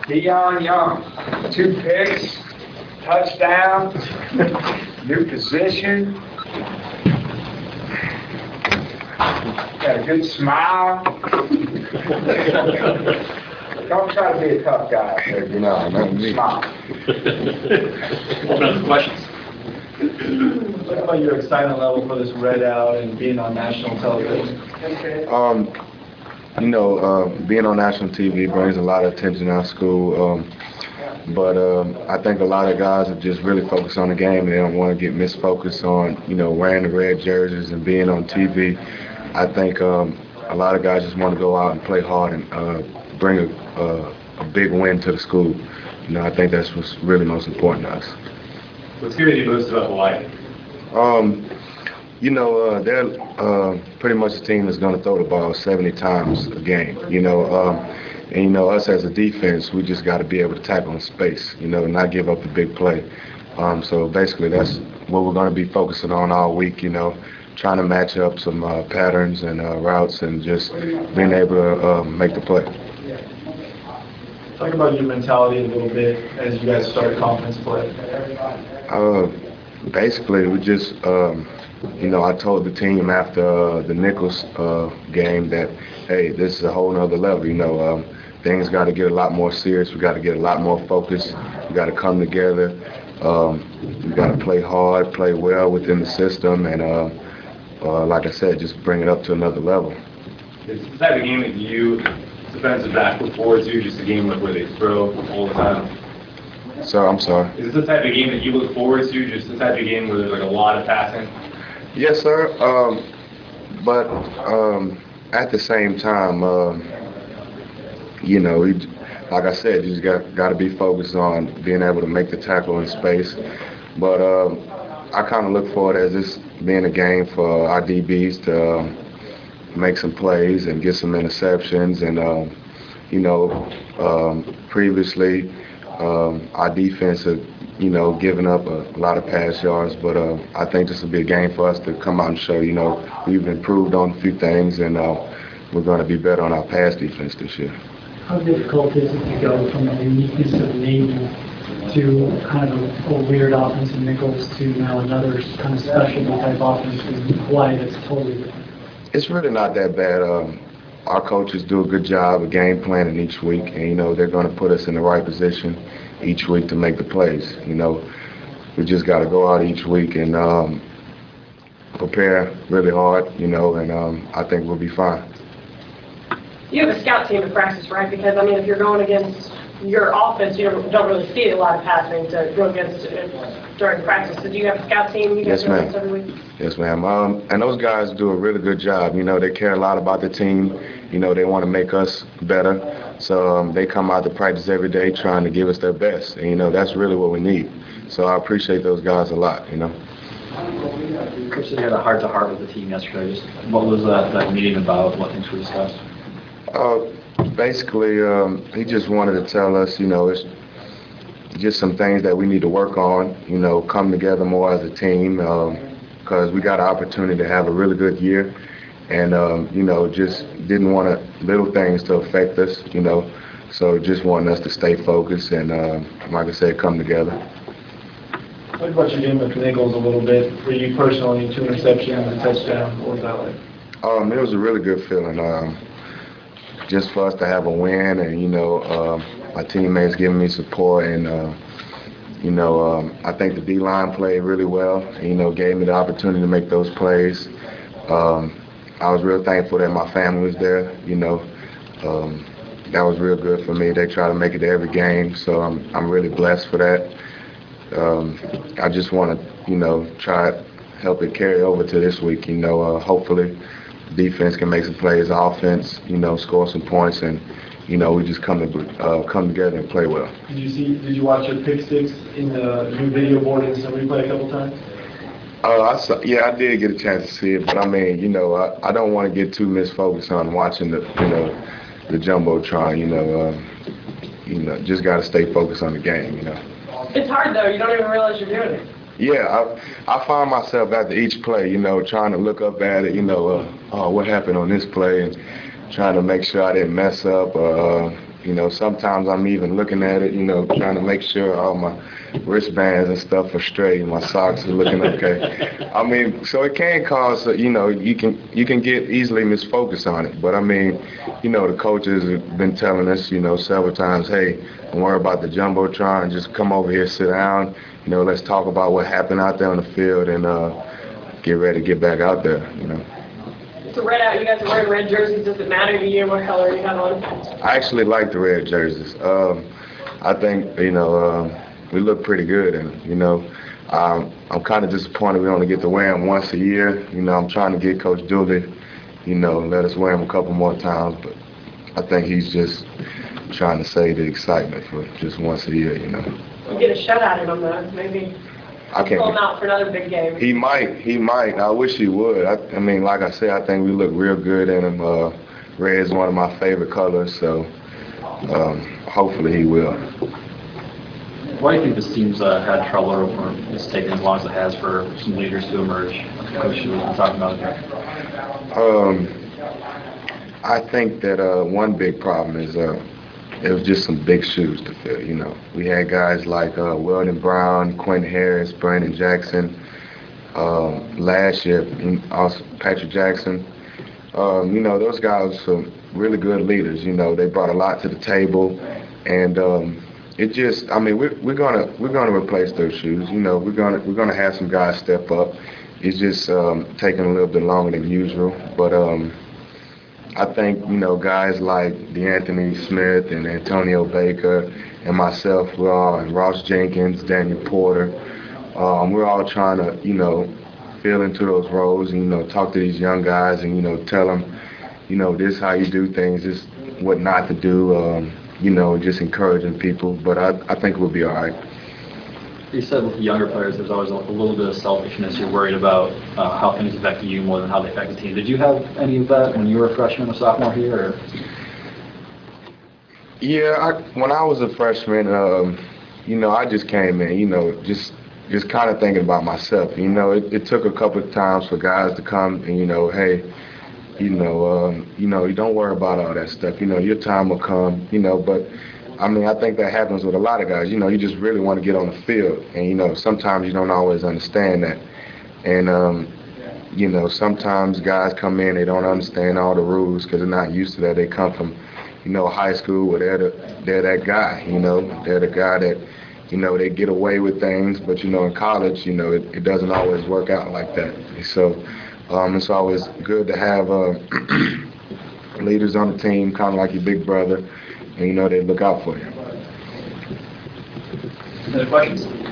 Deion Young, 2 picks, touchdown, new position, got a good smile. Don't try to be a tough guy. No, not me. Smile. Open up the questions. What about your excitement level for this Red Out and being on national television? Being on national TV brings a lot of attention to our school. But I think a lot of guys are just really focused on the game, and they don't want to get misfocused on, wearing the red jerseys and being on TV. I think a lot of guys just want to go out and play hard and bring a big win to the school. I think that's what's really most important to us. What scares you most about Hawaii? They're pretty much a team that's going to throw the ball 70 times a game. Us as a defense, we just got to be able to tackle in space, and not give up the big play. So basically, that's what we're going to be focusing on all week. Trying to match up some patterns and routes, and just being able to make the play. Talk about your mentality a little bit as you guys start conference play. Basically, we just, I told the team after the Nichols game that, hey, this is a whole nother level. Things got to get a lot more serious. We got to get a lot more focused. We got to come together. We got to play hard, play well within the system, and like I said, just bring it up to another level. It's the type of game that you, defensive back, look forward to, just a game where they throw all the time? So, I'm sorry? Is this the type of game that you look forward to, just the type of game where there's like a lot of passing? Yes, sir. But at the same time, like I said, you just got to be focused on being able to make the tackle in space. But I kind of look forward as this being a game for our DBs to make some plays and get some interceptions. And, previously our defense had, given up a lot of pass yards. But I think this will be a game for us to come out and show, we've improved on a few things, and we're going to be better on our pass defense this year. How difficult is it to go from the uniqueness of Navy to kind of a weird offense in Nichols to now another kind of specialty type offense in Hawaii that's totally different? It's really not that bad. Our coaches do a good job of game planning each week, and they're going to put us in the right position each week to make the plays. We just got to go out each week and prepare really hard, and I think we'll be fine. You have a scout team to practice, right? Because, if you're going against your offense, you don't really see a lot of passing to go against during practice. So do you have a scout team you guys do this every week? Yes, ma'am. And those guys do a really good job. They care a lot about the team. They want to make us better. So they come out to practice every day trying to give us their best. And, that's really what we need. So I appreciate those guys a lot, Coach said you had a heart-to-heart with the team yesterday. Just what was that meeting about? What things were discussed? Basically, he just wanted to tell us, it's just some things that we need to work on, come together more as a team, because we got an opportunity to have a really good year, and, just didn't want little things to affect us, so just wanting us to stay focused and, like I said, come together. Talk about your game with Nichols a little bit. For you personally, 2 interceptions, a touchdown. What was that like? It was a really good feeling. Just for us to have a win, and my teammates giving me support, and I think the D-line played really well. Gave me the opportunity to make those plays. I was real thankful that my family was there. That was real good for me. They try to make it to every game, so I'm really blessed for that. I just want to try to help it carry over to this week. Hopefully defense can make some plays, offense, score some points, and we just come together and play well. Did you watch your pick six in the new video board and some replay a couple times? I did get a chance to see it, but I don't want to get too misfocused on watching the jumbotron. Just got to stay focused on the game. It's hard though. You don't even realize you're doing it. Yeah, I find myself after each play, trying to look up at it, what happened on this play, and trying to make sure I didn't mess up, You know, sometimes I'm even looking at it, you know, trying to make sure all my wristbands and stuff are straight and my socks are looking okay. I mean, so it can cause, you know, you can get easily misfocused on it. But I mean, you know, the coaches have been telling us, you know, several times, hey, don't worry about the jumbotron, just come over here, sit down. You know, let's talk about what happened out there on the field and get ready to get back out there, you know. So you guys are wearing red jerseys. Does it matter to you what color you have on? I actually like the red jerseys. I think, you know, we look pretty good, and, you know, I'm kind of disappointed we only get to wear them once a year. You know, I'm trying to get Coach Dooley, you know, let us wear them a couple more times, but I think he's just trying to save the excitement for just once a year, you know. You get a shutout in them, though. Maybe I can't. Pull him out for another big game. He might. I wish he would. I mean, like I said, I think we look real good in him. Red is one of my favorite colors, so hopefully he will. Why do you think this team's had trouble, or it's taken as long as it has for some leaders to emerge? Coach, you were talking about here. I think that one big problem is it was just some big shoes to fill. You know, we had guys like Weldon Brown, Quentin Harris, Brandon Jackson. Last year, also Patrick Jackson. You know, those guys were some really good leaders. You know, they brought a lot to the table, and it just, I mean, we're gonna replace those shoes. You know, we're gonna have some guys step up. It's just taking a little bit longer than usual, but I think, you know, guys like DeAnthony Smith and Antonio Baker and myself, and Ross Jenkins, Daniel Porter, we're all trying to, you know, fill into those roles and, you know, talk to these young guys and, you know, tell them, you know, this is how you do things, this is what not to do, you know, just encouraging people. But I think we'll be all right. You said with the younger players, there's always a little bit of selfishness. You're worried about how things affect you more than how they affect the team. Did you have any of that when you were a freshman or sophomore here? Or? Yeah, when I was a freshman, you know, I just came in, you know, just kind of thinking about myself. You know, it took a couple of times for guys to come and, you know, hey, you know, you don't worry about all that stuff. You know, your time will come, you know, but I mean, I think that happens with a lot of guys. You know, you just really want to get on the field. And, you know, sometimes you don't always understand that. And, you know, sometimes guys come in, they don't understand all the rules because they're not used to that. They come from, you know, high school where they're that guy, you know. They're the guy that, you know, they get away with things. But, you know, in college, you know, it doesn't always work out like that. So it's always good to have leaders on the team, kind of like your big brother. And, you know, they look out for you. Any questions?